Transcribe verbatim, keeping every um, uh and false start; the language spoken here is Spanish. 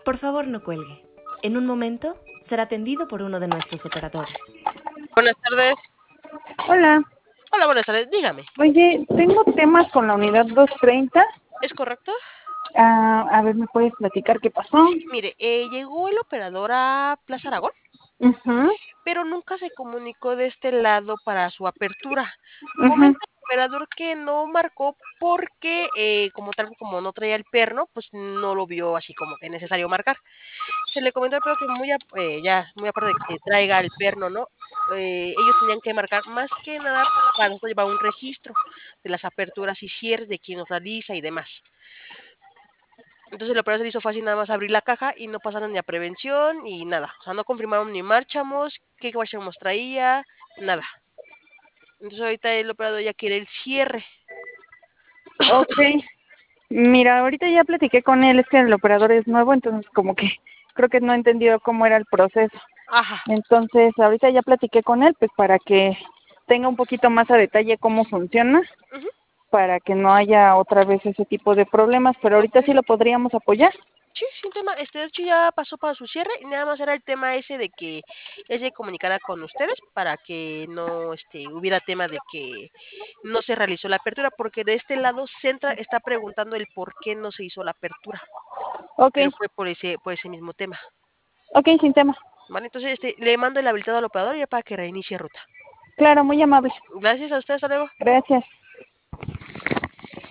Por favor, no cuelgue. En un momento será atendido por uno de nuestros operadores. Buenas tardes. Hola. Hola, buenas tardes. Dígame. Oye, tengo temas con la unidad doscientos treinta. ¿Es correcto? Ah, a ver, ¿me puedes platicar qué pasó? Mire, eh, llegó el operador a Plaza Aragón, Ujú, pero nunca se comunicó de este lado para su apertura. ujú. Comenta el operador que no marcó porque, eh, como tal, como no traía el perno, pues no lo vio así como que necesario marcar. Se le comentó al operador que muy, ap- eh, ya, muy aparte de que traiga el perno, ¿no? Eh, ellos tenían que marcar más que nada para nosotros llevar un registro de las aperturas y cierres, de quién los realiza y demás. Entonces el operador se le hizo fácil nada más abrir la caja y no pasaron ni a prevención y nada. O sea, no confirmaron ni marchamos, qué marchamos traía, nada. Entonces ahorita el operador ya quiere el cierre. Ok. Mira, ahorita ya platiqué con él, es que el operador es nuevo, entonces como que creo que no he entendido cómo era el proceso. Ajá. Entonces, ahorita ya platiqué con él, pues para que tenga un poquito más a detalle cómo funciona, Ujú. para que no haya otra vez ese tipo de problemas, pero ahorita Ok. sí lo podríamos apoyar. Sí, sin tema. Este, de hecho ya pasó para su cierre y nada más era el tema ese de que él se comunicara con ustedes para que no este, hubiera tema de que no se realizó la apertura, porque de este lado Centra está preguntando el por qué no se hizo la apertura, Ok, pero fue por ese, por ese mismo tema. ok, sin tema. Vale, entonces este, le mando el habilitado al operador ya para que reinicie ruta. Claro, muy amable. Gracias a usted, hasta luego. Gracias.